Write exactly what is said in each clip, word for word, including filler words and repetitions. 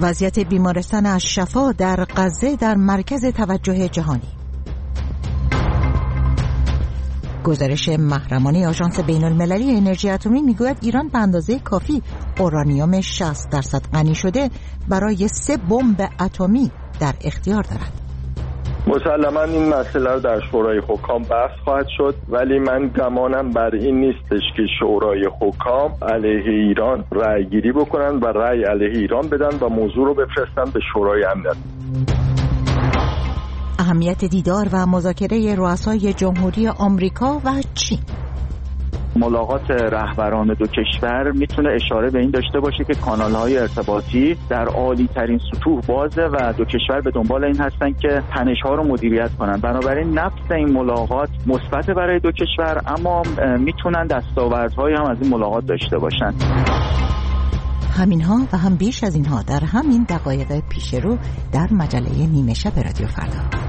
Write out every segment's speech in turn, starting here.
وضعیت بیمارستان الشفا در غزه در مرکز توجه جهانی. گزارش محرمانه آژانس بین المللی انرژی اتمی میگوید ایران به اندازه کافی اورانیوم شصت درصد غنی شده برای سه بمب اتمی در اختیار دارد. مسلما این مسئله رو در شورای حکام بحث خواهد شد، ولی من گمانم بر این نیستش که شورای حکام علیه ایران رأی گیری بکنن و رأی علیه ایران بدن و موضوع رو بفرستن به شورای امنیت. اهمیت دیدار و مذاکره رؤسای جمهوری آمریکا و چین. ملاقات رهبران دو کشور میتونه اشاره به این داشته باشه که کانال‌های ارتباطی در عالی ترین سطوح بازه و دو کشور به دنبال این هستن که تنش‌ها رو مدیریت کنن. بنابراین نفس این ملاقات مثبت برای دو کشور، اما میتونن دستاوردهایی هم از این ملاقات داشته باشن. همینها و هم بیش از اینها در همین دقایق پیش رو در مجله نیمه شب رادیو فردا.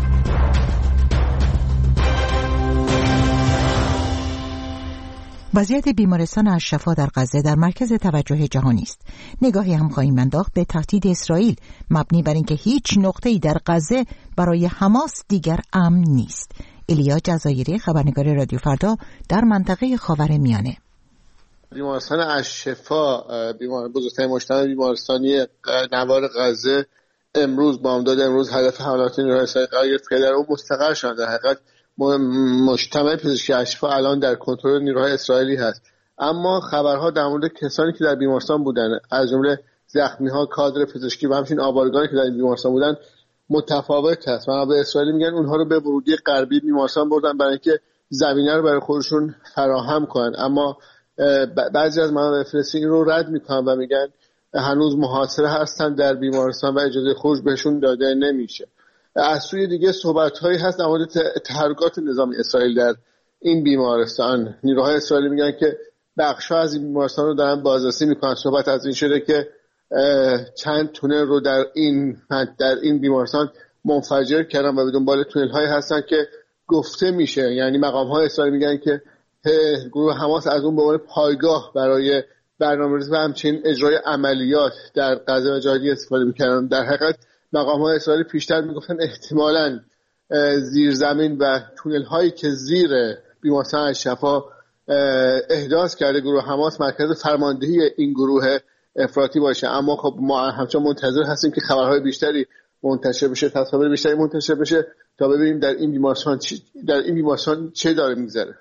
وضعیت بیمارستان الشفا در غزه در مرکز توجه جهانی است. نگاهی هم خواهیم انداخت به تهدید اسرائیل مبنی بر اینکه هیچ نقطه‌ای در غزه برای حماس دیگر امن نیست. ایلیا جزایری، خبرنگار رادیو فردا در منطقه خاورمیانه. بیمارستان الشفا، بیمار بزرگترین مجتمع بیمارستانی نوار غزه، امروز بامداد امروز هدف حملات نیروهای اسرائیل قرار گرفت که در اون مستقر شدن. در حقیقت مجتمع پزشکی الشفا الان در کنترل نیروهای اسرائیلی هست، اما خبرها در مورد کسانی که در بیمارستان بودن، از جمله زخمی‌ها، کادر پزشکی و همچنین آوارگانی که در این بیمارستان بودن متفاوت است. منابع اسرائیلی میگن اونها رو به ورودی غربی بیمارستان بردن برای اینکه زمینه رو برای خودشون فراهم کنن، اما بعضی از منابع فلسطینی رو رد میکنن و میگن هنوز محاصره هستن در بیمارستان و اجازه خروج بهشون داده نمیشه. از سوی دیگه صحبت‌هایی هست در مورد تحرکات نظامی اسرائیل در این بیمارستان. نیروهای اسرائیلی میگن که بخش‌ها از این بیمارستان رو دارن بازرسی میکنن. صحبت از این شده که چند تونل رو در این در این بیمارستان منفجر کردن و به دنبال تونل‌هایی هستن که گفته میشه، یعنی مقام‌های اسرائیل میگن که گروه حماس از اون به عنوان پایگاه برای برنامه‌ریزی و همچنین اجرای عملیات در غزه و جای دیگه استفاده می‌کردن. در حقیقت مقام‌های اسرائیلی پیشتر میگفتن احتمالاً زیرزمین و تونل‌هایی که زیر بیمارستان الشفا احداث کرده گروه حماس مرکز فرماندهی این گروه افراطی باشه، اما خب ما همچنان منتظر هستیم که خبرهای بیشتری منتشر بشه، تصاویر بیشتری منتشر بشه تا ببینیم در این بیمارستان در این بیمارستان چه داره می‌گذره.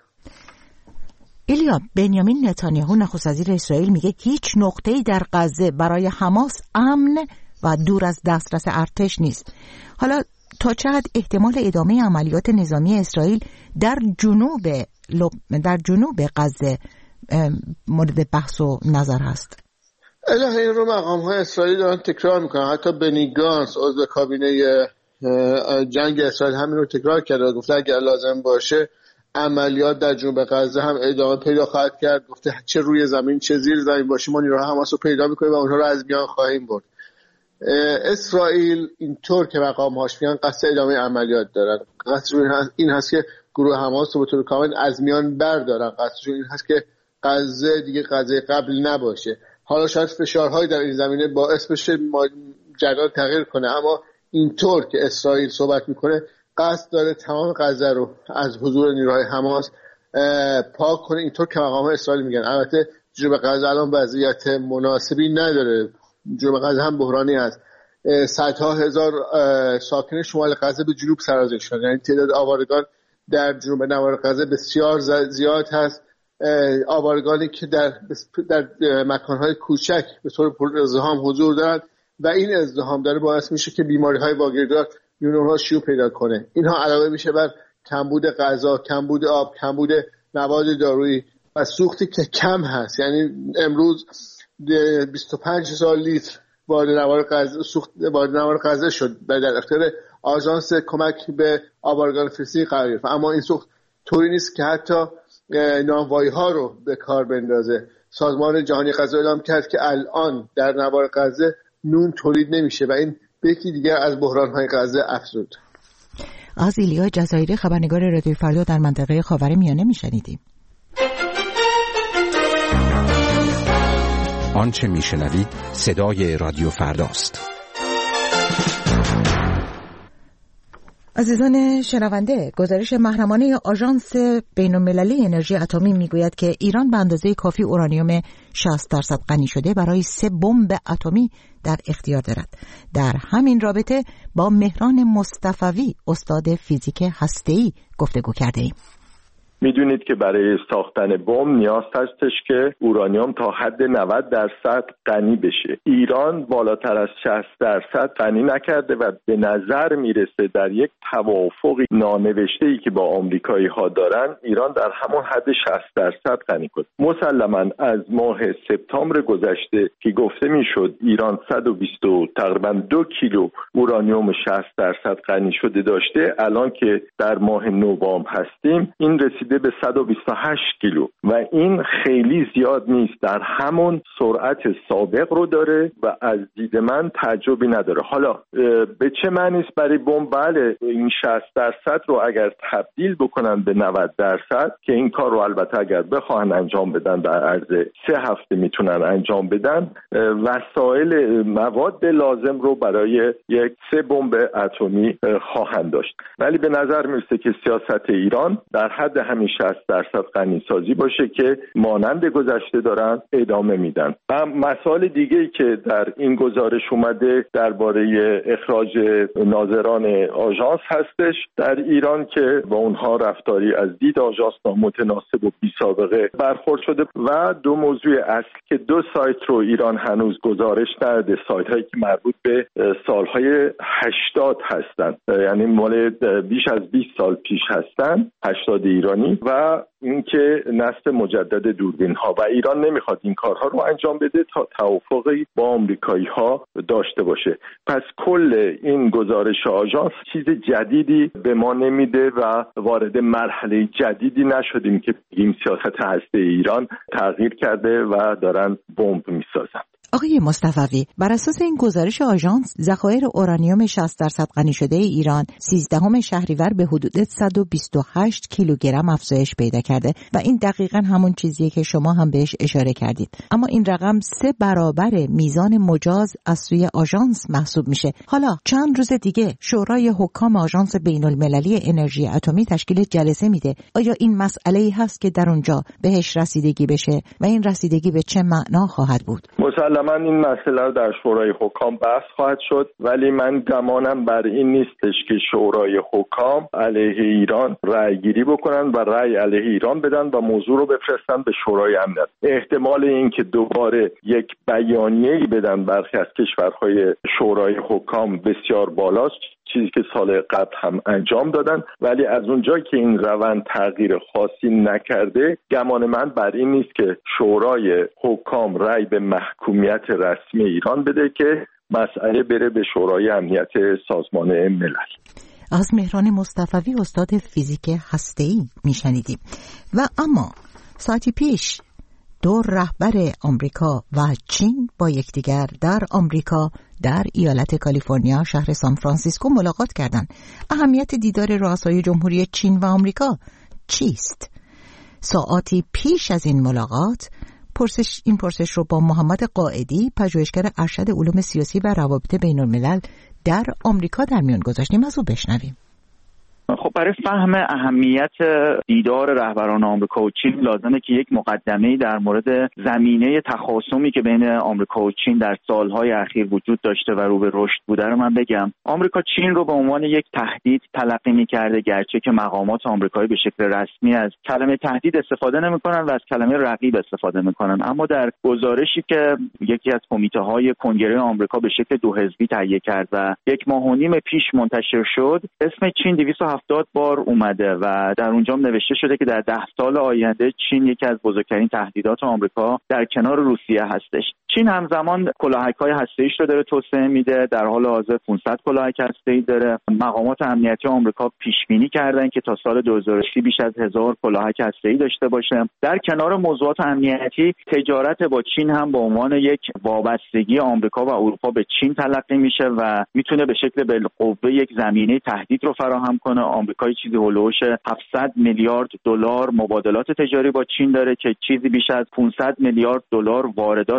ایلیا، بنیامین نتانیاهو نخست وزیر اسرائیل میگه هیچ نقطه‌ای در غزه برای حماس امن و دور از دسترس ارتش نیست. حالا تا چه حد احتمال ادامه عملیات نظامی اسرائیل در جنوب لب... در جنوب غزه مورد بحث و نظر هست؟ الهی این رو مقام‌های اسرائیل دارن تکرار میکنن. حتی بنی گانس عضو کابینه جنگ اسرائیل همین رو تکرار کرده، گفته اگر لازم باشه عملیات در جنوب غزه هم ادامه پیدا خواهد کرد. گفته چه روی زمین چه زیر زمین باشه ما نیروهای حماس رو پیدا میکنیم و اونها رو از میان خواهیم برد. اسرائیل اینطور که مقام‌هاش میگن قصد ادامه عملیات دارن. قصدشون این هست که گروه حماس رو به طور کامل از میان بردارن. قصدشون این هست که غزه دیگه غزه قبل نباشه. حالا شاید فشارهای در این زمینه باعث بشه جریان تغییر کنه، اما اینطور که اسرائیل صحبت میکنه قصد داره تمام غزه رو از حضور نیروهای حماس پاک کنه، اینطور که مقام‌های اسرائیل میگن. البته جنوب غزه الان وضعیت مناسبی نداره، جنوب غزه هم بحرانی است. صدها هزار ساکن شمال غزه به جنوب سرازیر شدن، یعنی تعداد آوارگان در جنوب نوار غزه بسیار زیاد هست. آوارگانی که در در مکان‌های کوچک به طور پر ازدحام حضور دارند و این ازدحام داره باعث میشه که بیماری‌های واگیردار یونها شیوع پیدا کنه. اینها علاوه میشه بر کمبود غذا، کمبود آب، کمبود مواد دارویی و سوختی که کم هست. یعنی امروز بیست و پنج هزار لیتر وارد نوار غزه سوخت وارد نوار غزه شد و در اختیار آژانس کمک به آوارگان فلسطین قرار گرفت، اما این سوخت طوری نیست که حتی نانوایی‌ها رو به کار بندازه. سازمان جهانی غذا اعلام کرد که الان در نوار غزه نون تولید نمیشه و این به یکی دیگر از بحران‌های غزه افزود. از ایلیا جزایری، خبرنگار رادیو فردا در منطقه خاورمیانه میشنیدیم. آنچه میشنوید صدای رادیو فرداست. عزیزان شنونده، گزارش محرمانه آژانس بین‌المللی انرژی اتمی میگوید که ایران به اندازه کافی اورانیوم شصت درصد غنی شده برای سه بمب اتمی در اختیار دارد. در همین رابطه با مهران مصطفوی، استاد فیزیک هسته‌ای، گفتگو کرده ایم. میدونید که برای ساختن بمب نیاز هستش که اورانیوم تا حد نود درصد غنی بشه. ایران بالاتر از شصت درصد غنی نکرده و به نظر میرسه در یک توافقی نانوشته‌ای که با آمریکایی ها دارن، ایران در همون حد شصت درصد غنی کنه. مسلماً از ماه سپتامبر گذشته که گفته میشد ایران صد و بیست تقریبا دو کیلو اورانیوم شصت درصد غنی شده داشته، الان که در ماه نوامبر هستیم این رسید به صد و بیست و هشت کیلو و این خیلی زیاد نیست، در همون سرعت سابق رو داره و از دید من تعجبی نداره. حالا به چه معنی است برای بمب؟ بله، این شصت درصد رو اگر تبدیل بکنن به نود درصد، که این کار رو البته اگر بخواهن انجام بدن در عرض سه هفته میتونن انجام بدن، وسایل مواد لازم رو برای یک سه بمب اتمی خواهند داشت. ولی به نظر میرسه که سیاست ایران در حد همین شصت درصد غنی سازی باشه که مانند گذشته دارن ادامه میدن. و مسائل دیگه‌ای که در این گزارش اومده درباره اخراج ناظران آژانس هستش در ایران که با اونها رفتاری از دید آژانس نامتناسب و بی‌سابقه برخورد شده. و دو موضوع اصل که دو سایت رو ایران هنوز گزارش نداده، سایت‌هایی که مربوط به سالهای هشتاد هستن، یعنی مال بیش از بیست سال پیش هستن، هشتاد ایرانی، و اینکه نصب مجدد دوربین ها، و ایران نمیخواد این کارها رو انجام بده تا توافقی با آمریکایی ها داشته باشه. پس کل این گزارش آژانس چیز جدیدی به ما نمیده و وارد مرحله جدیدی نشدیم که این سیاست هسته ایران تغییر کرده و دارن بمب میسازن. آقای مصطفوی، بر اساس این گزارش آژانس، ذخایر اورانیوم شصت درصد غنی شده ایران سیزدهم شهریور به حدود صد و بیست و هشت کیلوگرم افزایش پیدا کرده و این دقیقاً همون چیزیه که شما هم بهش اشاره کردید. اما این رقم سه برابر میزان مجاز از سوی آژانس محسوب میشه. حالا چند روز دیگه شورای حکام آژانس بین‌المللی انرژی اتمی تشکیل جلسه میده. آیا این مسئله‌ای هست که در اونجا بهش رسیدگی بشه و این رسیدگی به چه معنا خواهد بود؟ من این مسئله رو در شورای حکام بحث خواهد شد، ولی من گمانم بر این نیستش که شورای حکام علیه ایران رأی گیری بکنن و رأی علیه ایران بدن و موضوع رو بفرستن به شورای امنیت. احتمال این که دوباره یک بیانیه‌ای بدن برخی از کشورهای شورای حکام بسیار بالاست، چیزی که سال قبل هم انجام دادن، ولی از اونجایی که این روند تغییر خاصی نکرده، گمان من بر این نیست که شورای حکام رأی به محکومیت رسمی ایران بده که مسئله بره به شورای امنیت سازمان ملل. از مهران مصطفوی، استاد فیزیک هسته‌ای میشنیدیم. و اما ساعتی پیش دو رهبر آمریکا و چین با یکدیگر در آمریکا در ایالت کالیفرنیا شهر سان فرانسیسکو ملاقات کردند. اهمیت دیدار رؤسای جمهوری چین و آمریکا چیست؟ ساعاتی پیش از این ملاقات پرسش این پرسش رو با محمد قائدی، پژوهشگر ارشد علوم سیاسی و روابط بین الملل در آمریکا در میان گذاشتیم. از او بشنویم. خب برای فهم اهمیت دیدار رهبران آمریکا و چین لازمه که یک مقدمه‌ای در مورد زمینه تخاصمی که بین آمریکا و چین در سالهای اخیر وجود داشته و رو به رشد بوده رو من بگم. آمریکا چین رو به عنوان یک تهدید تلقی می‌کرده، گرچه که مقامات آمریکایی به شکل رسمی از کلمه تهدید استفاده نمی‌کنن و از کلمه رقیب استفاده می‌کنن. اما در گزارشی که یکی از کمیته‌های کنگره آمریکا به شکل دو حزبی تهیه کرد و یک ماه و نیم پیش منتشر شد، اسم چین دویست و هفتاد بار اومده و در اونجا نوشته شده که در ده سال آینده چین یکی از بزرگترین تهدیدات آمریکا در کنار روسیه هستش. چین همزمان کلاهک‌های هسته‌ایش رو داره توسعه میده، در حال حاضر پانصد کلاهک هسته‌ای داره. مقامات امنیتی آمریکا پیش بینی کردن که تا سال دو هزار و سی بیش از هزار کلاهک هسته‌ای داشته باشه. در کنار موضوعات امنیتی، تجارت با چین هم به عنوان یک وابستگی آمریکا و اروپا به چین تلقی میشه و میتونه به شکل بالقوه یک زمینه تهدید رو فراهم کنه. آمریکا چیزی هولوش هفتصد میلیارد دلار مبادلات تجاری با چین داره که چیزی بیش از پانصد میلیارد دلار واردات آمریکا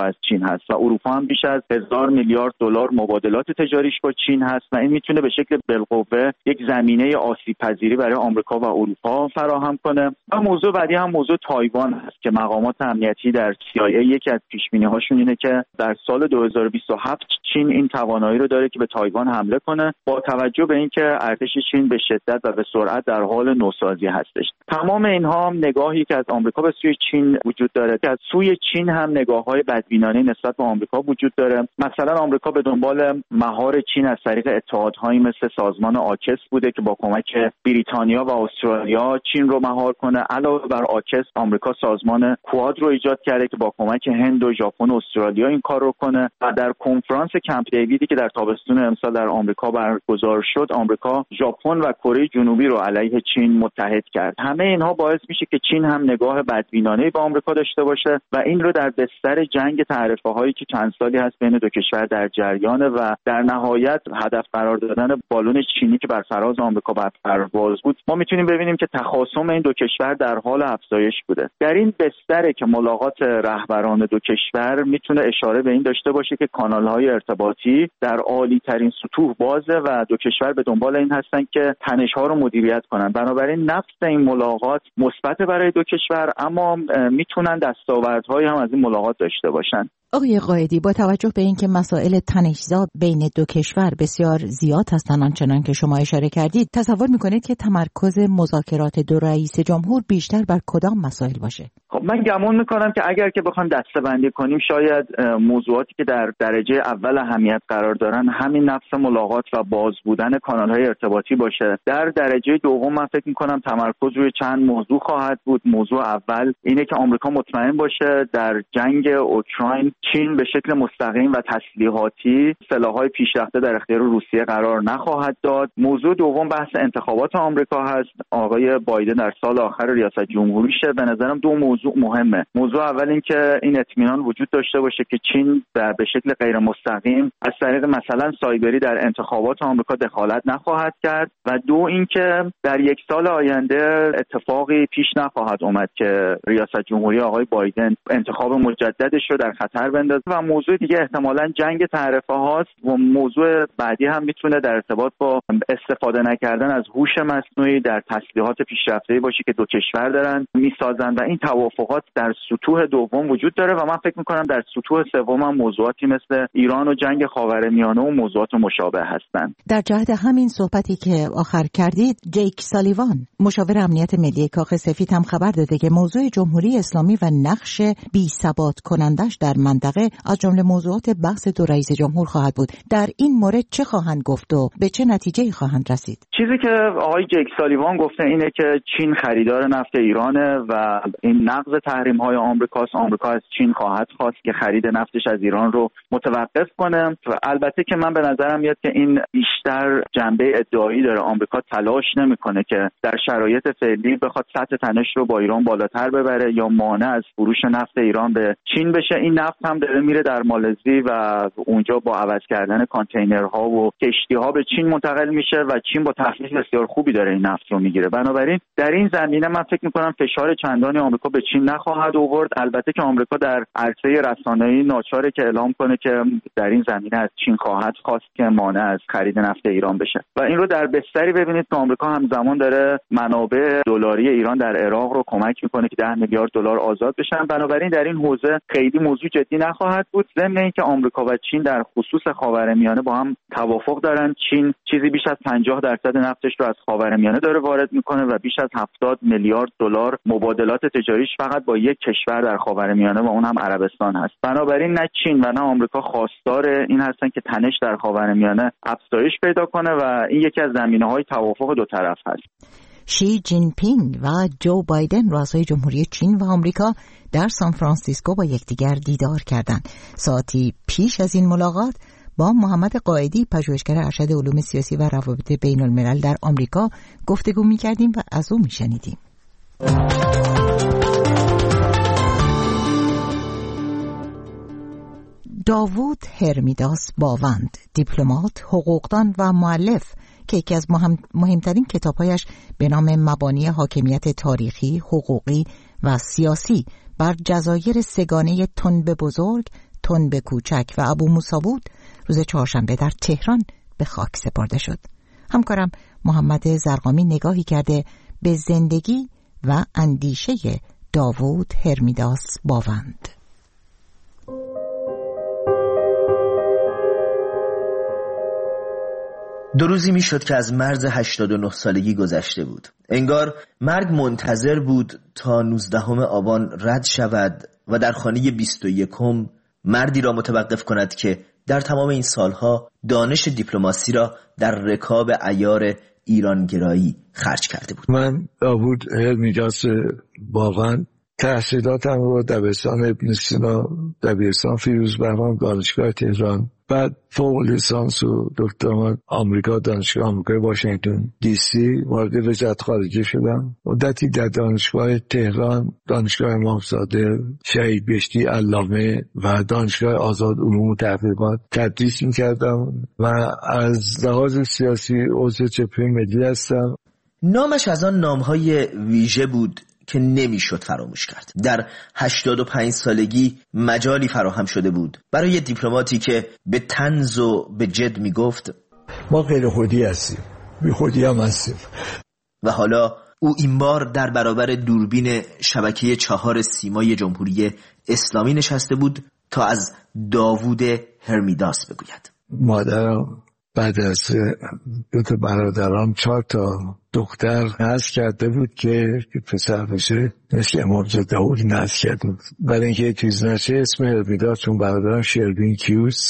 از چین هست و اروپا هم بیش از هزار میلیارد دلار مبادلات تجاریش با چین هست و این میتونه به شکل بالقوه یک زمینه آسیب پذیری برای آمریکا و اروپا فراهم کنه. و موضوع بعدی هم موضوع تایوان هست که مقامات امنیتی در سی آی ای یکی از پیش بینی هاشون اینه که در سال دو هزار و بیست و هفت چین این توانایی رو داره که به تایوان حمله کنه با توجه به اینکه ارتش چین به شدت و به سرعت در حال نوسازی هستش. تمام اینها هم نگاهی که از آمریکا به سوی چین وجود داره که از سوی چین هم نگاه‌های بدبینانه نسبت به آمریکا وجود داره. مثلا آمریکا به دنبال مهار چین از طریق اتحادهایی مثل سازمان آکس بوده که با کمک بریتانیا و استرالیا چین رو مهار کنه. علاوه بر آکس آمریکا سازمان کواد رو ایجاد کرده که با کمک هند و ژاپن و استرالیا این کار رو کنه و در کنفرانس کمپ دیویدی که در تابستون امسال در آمریکا برگزار شد آمریکا ژاپن و کره جنوبی رو علیه چین متحد کرد. همه اینها باعث میشه که چین هم نگاه بدبینانه به آمریکا داشته باشه و این رو در بستر جنگ تعرفه‌هایی که چند سالی هست بین دو کشور در جریانه و در نهایت هدف قرار دادن بالون چینی که بر فراز آمریکا بر پرواز بود ما میتونیم ببینیم که تخاصم این دو کشور در حال افزایش بوده. در این بستره که ملاقات رهبران دو کشور میتونه اشاره به این داشته باشه که کانال‌های ارتباطی در عالی ترین سطوح بازه و دو کشور به دنبال این هستن که تنش‌ها رو مدیریت کنن. بنابراین نفس این ملاقات مثبت برای دو کشور اما میتونن دستاوردهایی هم از این ملاقات داشته باشن. آقای قائدی، با توجه به اینکه مسائل تنش‌زا بین دو کشور بسیار زیاد هستند آنچنان که شما اشاره کردید، تصور میکنید که تمرکز مذاکرات دو رئیس جمهور بیشتر بر کدام مسائل باشه؟ خب من گمان میکنم که اگر که بخوام دسته‌بندی کنیم شاید موضوعاتی که در درجه اول اهمیت قرار دارن همین نفس ملاقات و باز بودن کانال‌های ارتباطی باشه. در درجه دوم من فکر میکنم تمرکز روی چند موضوع خواهد بود. موضوع اول اینه که آمریکا مطمئن باشه در جنگ اوکراین چین به شکل مستقیم و تسلیحاتی سلاح‌های پیشرفته در اختیار روسیه قرار نخواهد داد. موضوع دوم بحث انتخابات آمریکا هست. آقای بایدن در سال آخر ریاست جمهوریشه. به نظرم دو موضوع مهمه. موضوع اول این که این اطمینان وجود داشته باشه که چین به شکل غیر مستقیم از طریق مثلا سایبری در انتخابات آمریکا دخالت نخواهد کرد و دو اینکه در یک سال آینده اتفاقی پیش نخواهد اومد که ریاست جمهوری آقای بایدن انتخاب مجددش رو در خطر بندازه. و موضوع دیگه احتمالاً جنگ تعرفه هاست و موضوع بعدی هم میتونه در ارتباط با استفاده نکردن از هوش مصنوعی در تسلیحات پیشرفته‌ای باشه که دو کشور دارن میسازن و این توافقات در سطوح دوم وجود داره و من فکر میکنم در سطوح سوم هم موضوعاتی مثل ایران و جنگ خاورمیانه و موضوعات مشابه هستند. در جهت همین صحبتی که آخر کردید، جیک سالیوان مشاور امنیت ملی کاخ سفید هم خبر داده که موضوع جمهوری اسلامی و نقش بی ثبات کنندش در منطقه از جمله موضوعات بحث دو رئیس جمهور خواهد بود. در این مورد چه خواهند گفت و به چه نتیجه‌ای خواهند رسید؟ چیزی که آقای جیک سالیوان گفته اینه که چین خریدار نفت ایرانه و این نقض تحریم‌های آمریکاست. آمریکا از چین خواهد خواست که خرید نفتش از ایران رو متوقف کنه و البته که من به نظرم میاد که این بیشتر جنبه ادعایی داره. آمریکا تلاش نمی‌کنه که در شرایط فعلی بخواد سطح تنش رو با ایران بالاتر ببره یا مانع از فروش نفت ایران به چین بشه. این نفت هم داره میره در مالزی و اونجا با عوض کردن کانتینرها و کشتی‌ها به چین منتقل میشه و چین با تخفیف بسیار خوبی داره این نفت رو میگیره. بنابراین در این زمینه من فکر می‌کنم فشار چندانی آمریکا به چین نخواهد آورد. البته که آمریکا در عرصه رسانه‌ای ناچاره که اعلام کنه که در این زمینه از چین خواهد خواست که مانع از خرید نفت ایران بشه و این رو در بستری ببینید که آمریکا همزمان داره منابع دلاری ایران در عراق رو کمک میکنه که ده میلیارد دلار آزاد بشن. بنابراین در این حوزه خیلی موضوع جدی نخواهد بود. ضمن اینکه آمریکا و چین در خصوص خاورمیانه با هم توافق دارن. چین چیزی بیش از پنجاه درصد نفتش رو از خاورمیانه داره وارد میکنه و بیش از هفتاد میلیارد دلار مبادلات تجاریش فقط با یک کشور در خاورمیانه و اون هم عربستان هست. بنابراین نه چین و نه آمریکا خواستار این هستن که تنش در خاورمیانه افزایش پیدا کنه و این یکی از زمینه‌های توافق دو طرف هست. شی جین پینگ و جو بایدن رؤسای جمهوری چین و آمریکا در سان فرانسیسکو با یکدیگر دیدار کردند. ساعتی پیش از این ملاقات با محمد قائدی پژوهشگر ارشد علوم سیاسی و روابط بین الملل در آمریکا گفتگو می‌کردیم و از او می‌شنیدیم. داوود هرمیداس باوند، دیپلمات، حقوقدان و مؤلف که یکی از مهم مهمترین کتابهایش به نام مبانی حاکمیت تاریخی، حقوقی و سیاسی بر جزایر سگانه تنب بزرگ، تنب کوچک و ابو موسی بود روز چهارشنبه در تهران به خاک سپرده شد. همکارم محمد زرقامی نگاهی کرده به زندگی و اندیشه داوود هرمیداس باوند. دو روزی می شد که از مرز هشتاد و نه سالگی گذشته بود. انگار مرگ منتظر بود تا نوزدهم آبان رد شود و در خانه بیست و یکم مردی را متوقف کند که در تمام این سالها دانش دیپلماسی را در رکاب عیار ایرانگرایی خرج کرده بود. من داوود هرمیداس باوند تحصیلاتم رو دبستان ابن سینا، دبیرستان فیروزبهمان، دانشگاه تهران، بعد فوق لیسانس و دکترا آمریکا، دانشگاه آمریکای واشنگتن دی سی وارد وزارت خارجه شدم. مدتی در دانشگاه تهران، دانشگاه امامزاده، شهید بهشتی علامه و دانشگاه آزاد علوم و تحقیقات تدریس می‌کردم و از لحاظ سیاسی عضو جبهه ملی هستم. نامش از آن نام‌های ویژه بود که نمیشد فراموش کرد. در هشتاد و پنج سالگی مجالی فراهم شده بود برای دیپلماتی که به طنز و به جد میگفت ما غیر خودی هستیم، بی خودی هم هستیم. و حالا او این بار در برابر دوربین شبکه چهار سیمای جمهوری اسلامی نشسته بود تا از داوود هرمیداس بگوید. مادرم بعد از دو تا برادرام چهار تا دختر نزد کرده بود که پسر بشه مثل امامزاده داوود نزد کرده بود. برای اینکه چیز نشه اسم هرمیداس، چون برادرم شروین کیوس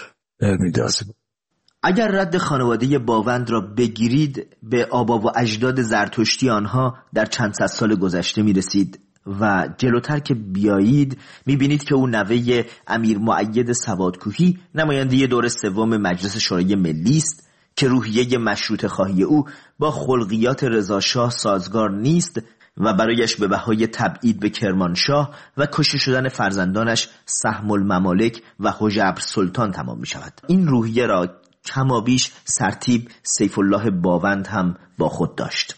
هرمیداس بود. اگر رد خانواده باوند را بگیرید به آبا و اجداد زرتشتی آنها در چند صد سال گذشته می رسید و جلوتر که بیایید میبینید که او نوه امیر مؤید سوادکوهی نماینده دور سوم مجلس شورای ملی است که روحیه مشروطه خواهی او با خلقیات رضا شاه سازگار نیست و برایش به بهای تبعید به کرمانشاه و کشته شدن فرزندانش سهم الممالک و حجبر سلطان تمام می شود. این روحیه را کمابیش سرتیپ سیف الله باوند هم با خود داشت.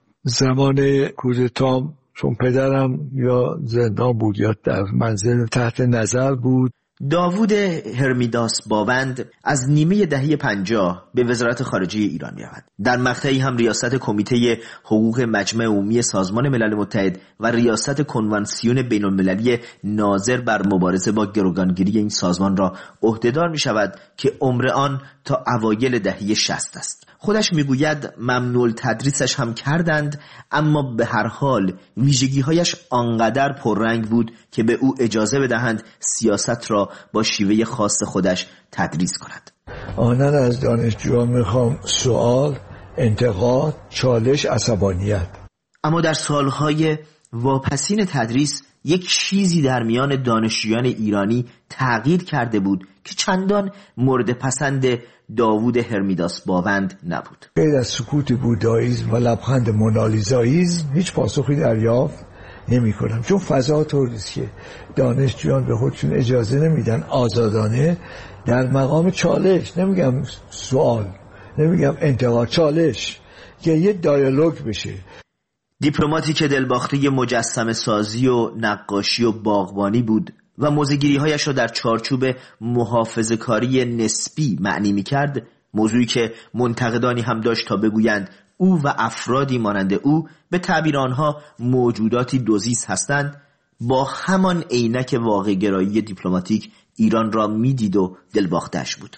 زمان کودتام چون پدرم یا زندان بود یا در منزل تحت نظر بود. داوود هرمیداس باوند از نیمه دهه پنجاه به وزارت خارجه ایران می رود. در مقطعی هم ریاست کمیته حقوق مجمع عمومی سازمان ملل متحد و ریاست کنوانسیون بین المللی ناظر بر مبارزه با گروگانگیری این سازمان را عهدهدار می شود که عمر آن تا اوایل دهه شصت است. خودش میگوید ممنوع تدریسش هم کردند، اما به هر حال ویژگی‌هایش آنقدر پررنگ بود که به او اجازه بدهند سیاست را با شیوه خاص خودش تدریس کند. آنان از دانشجویان میخوام سوال، انتقاد، چالش، عصبانیت. اما در سالهای واپسین تدریس یک چیزی در میان دانشجویان ایرانی تغییر کرده بود که چندان مورد پسند داوود هرمیداس باوند نبود. غیر از سکوت بوداییسم و لبخند مونالیزاییسم هیچ پاسخی دریافت نمی کنم، چون فضا طوریست که دانشجویان به خودشون اجازه نمیدن آزادانه در مقام چالش، نمیگم سوال، نمیگم انتقاد، چالش، که یه دیالوگ بشه. دیپلماتی که دلباخته مجسمه سازی و نقاشی و باغبانی بود و موزه‌گیری هایش را در چارچوب محافظه‌کاری نسبی معنی می‌کرد، موضوعی که منتقدانی هم داشت تا بگویند او و افرادی مانند او به تعبیر آنها موجوداتی دوزیس هستند، با همان عینک واقع‌گرایی دیپلماتیک ایران را می‌دید و دلباخته‌اش بود.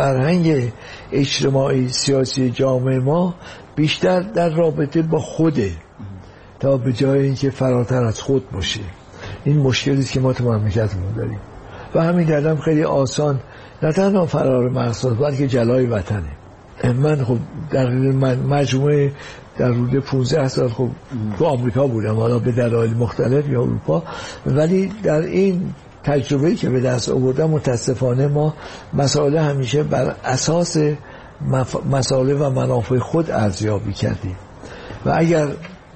فرهنگ اجتماعی سیاسی جامعه ما بیشتر در رابطه با خوده تا به جای اینکه فراتر از خود باشه. این مشکلی است که ما تو مملکتمون داریم و همین دردم خیلی آسان نه تنها فرار مقصد بلکه جلای وطنه. من خب در مجموعه در حدود پانزده سال خب تو آمریکا بودم، حالا به دلایل مختلف یا اروپا، ولی در این تجربه‌ای که به دست آوردم متاسفانه ما مسائل همیشه بر اساس مف... مسائل و منافع خود ارزیابی کردیم و اگر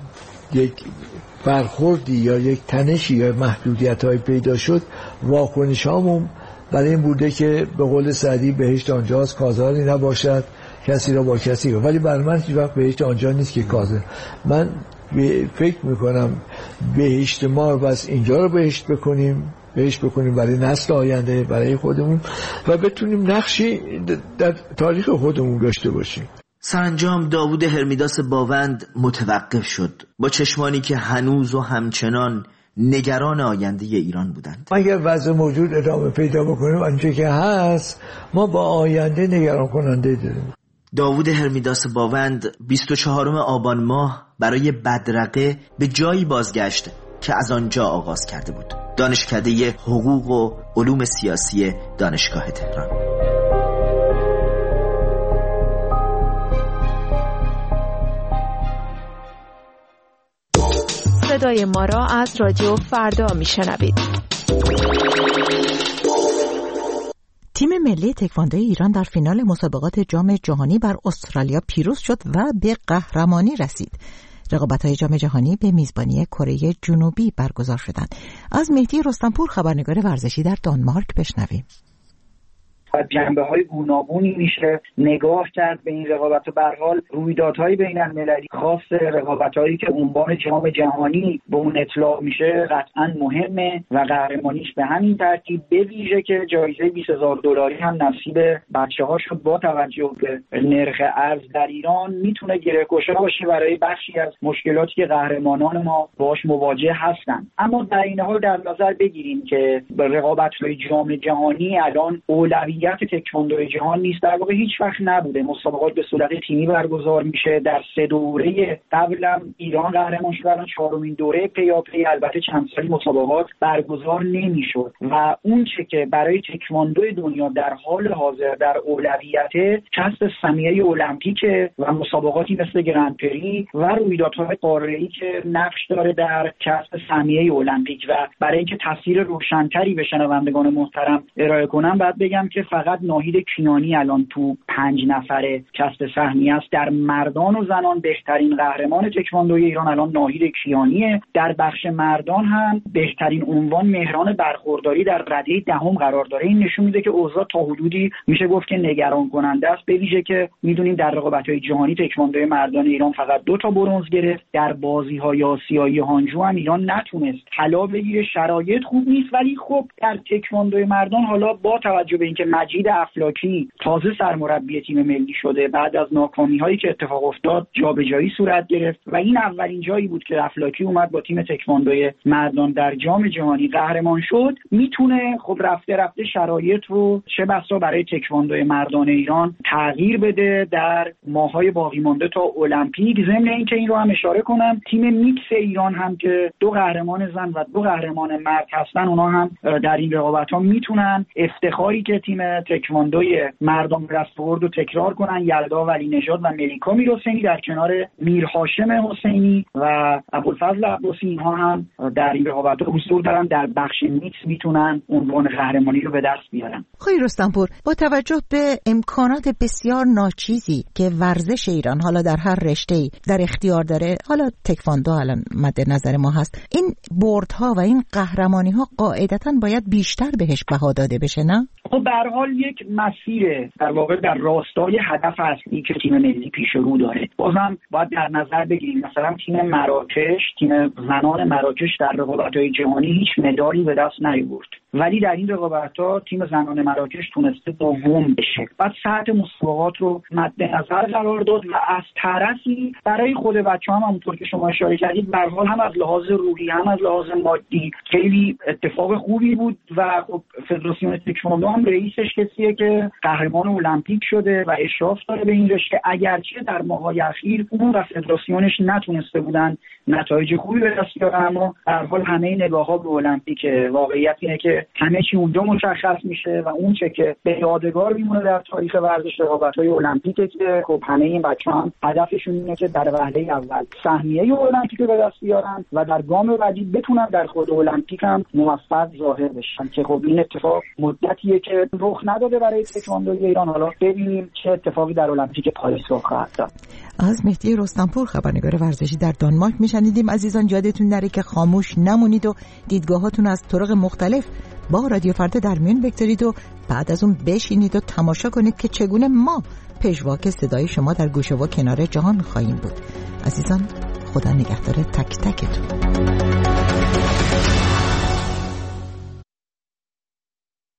یک برخوردی یا یک تنشی یا محدودیت‌های پیدا شد، واکنش هامون برای این بوده که به قول سعدی بهشت آنجاست کازاری نباشد کسی را با کسی، ولی برای من هیچ وقت بهشت آنجا نیست که کازر. من فکر میکنم بهشت ما بس اینجا رو بهشت بکنیم بهش بکنیم برای نسل آینده، برای خودمون و بتونیم نقشی در تاریخ خودمون داشته باشیم. سرانجام داوود هرمیداس باوند متوقف شد با چشمانی که هنوز و همچنان نگران آینده ایران بودند. اگر وضع موجود ادامه پیدا بکنیم آنچه که هست، ما با آینده نگران کننده داریم. داوود هرمیداس باوند بیست و چهارم آبان ماه برای بدرقه به جایی بازگشت که از آنجا آغاز کرده بود، دانشکده حقوق و علوم سیاسی دانشگاه تهران. صدای ما را از رادیو فردا میشنوید. تیم ملی تکواندو ایران در فینال مسابقات جام جهانی بر استرالیا پیروز شد و به قهرمانی رسید. رقابت‌های جام جهانی به میزبانی کره جنوبی برگزار شدند. از مهدی رستمپور خبرنگار ورزشی در دانمارک بشنویم. جنبه‌های گوناگونی میشه نگاه کرد به این رقابت و به هر حال رویدادهای بین‌المللی خاص رقابت‌هایی که عنوان جام جهانی به اون اطلاق میشه قطعاً مهمه و قهرمانیش به همین ترتیب به ویژه که جایزه بیست هزار دلاری هم نصیب بچه‌ها شد با توجه به نرخ ارز در ایران میتونه گره‌گشا باشه برای بخشی از مشکلاتی که قهرمانان ما باهاش مواجه هستن. اما در این حال در نظر بگیریم که رقابت‌های جام جهانی الان اولویت تکواندو جهان نیست، در واقع هیچ وقت نبوده. مسابقات به صورت تیمی برگزار میشه. در سه دوره قبلا ایران قهرمان شد، الان چهارمین دوره پیاپی. البته چند سالی مسابقات برگزار نمیشد و اون چه که برای تکواندو دنیا در حال حاضر در اولویت کسب سهمیه المپیک و مسابقاتی مثل گرند پری و رویدادهای قاره‌ای که نقش داره در کسب سهمیه المپیک. و برای اینکه تصویر روشن‌تری به شنوندگان محترم ارائه کنم بعد بگم که فقط ناهید کیانی الان تو پنج نفره کسب سهمیه است. در مردان و زنان بهترین قهرمان تکواندوی ایران الان ناهید کیانیه. در بخش مردان هم بهترین عنوان مهران برخورداری در رده دهم قرار داره. این نشون میده که اوضاع تا حدودی میشه گفت که نگران کننده است، به ویژه که میدونیم در رقابت‌های جهانی تکواندوی مردان ایران فقط دو تا برنز گرفت. در بازی‌های آسیایی هانجو هم ایران نتونست طلا بگیره. شرایط خوب نیست، ولی خب در تکواندوی مردان حالا با توجه به اینکه مجید افلاکی تازه سرمربی تیم ملی شده، بعد از ناکامی‌هایی که اتفاق افتاد جابجایی صورت گرفت و این اولین جایی بود که افلاکی اومد با تیم تکواندوی مردان در جام جهانی قهرمان شد. میتونه خب رفته رفته شرایط رو چه بسا برای تکواندوی مردان ایران تغییر بده در ماه‌های باقی مانده تا المپیک. ضمن اینکه این رو هم اشاره کنم تیم میکس ایران هم که دو قهرمان زن و دو قهرمان مرد هستن، اونا هم در این رقابت‌ها میتونن افتخاری که تیم تکواندوی مردان دست آورد و تکرار کنن. یلدا ولی نژاد و ملیکا میرحسینی در کنار میر هاشم حسینی و ابوالفضل عباسی اینها هم در این رقابت‌ها حضور دارن. در بخش میکس میتونن عنوان قهرمانی رو به دست بیارن. خیلی رستمپور، با توجه به امکانات بسیار ناچیزی که ورزش ایران حالا در هر رشته‌ای در اختیار داره، حالا تکواندو الان مد نظر ما هست، این بردها و این قهرمانی‌ها قاعدتاً باید بیشتر بهش بها داده بشه، نه؟ خب به هر حال یک مسیر در واقع در راستای هدف اصلی که تیم ملی پیش رو داره. بازم باید در نظر بگیریم مثلا تیم مراکش، تیم زنان مراکش در رقابت‌های جهانی هیچ مدالی به دست نیاورد، ولی در این رقابت‌ها تیم زنان مراکش تونسته دوم بشه. بعد سطح مسابقات رو مد نظر قرار داد و از طرفی برای خود بچه‌ها هم همونطور که شما اشاره کردید به هر حال هم از لحاظ روحی هم از لحاظ مادی خیلی اتفاق خوبی بود و خب فدراسیون تکواندو هم رئیسش کسیه که قهرمان المپیک شده و اشراف داره به این رشته، اگرچه در ماه‌های اخیر اون و فدراسیونش نتونسته بودن نتایج خوبی به دست بیارن، اما در حال همه نگاه‌ها به المپیک. واقعیت اینه که همه چی اونجا مشخص میشه و اون چه که به یادگار میمونه در تاریخ ورزش رقابت‌های المپیکه که خب همه این بچه‌ها هم هدفشون اینه که در وهله اول سهمیه المپیک رو به دست بیارن و در گام بعدی بتونن در خود المپیک هم موفق ظاهر بشن، که خب این اتفاق مدتیه که رخ نداده برای تکواندوی ایران. حالا ببینیم چه اتفاقی در المپیک پاریس رخ خواهد داد. از مهدی رستمپور خبرنگار ورزشی در دانمارک میشنیدیم. عزیزان یادتون نره که خاموش نمونید و دیدگاهاتون از طرق مختلف با رادیو فردا در میون بگذارید و بعد از اون بشینید و تماشا کنید که چگونه ما پژواک صدای شما در گوشه و کنار جهان خواهیم بود. عزیزان خدا نگهدار تک تکتون.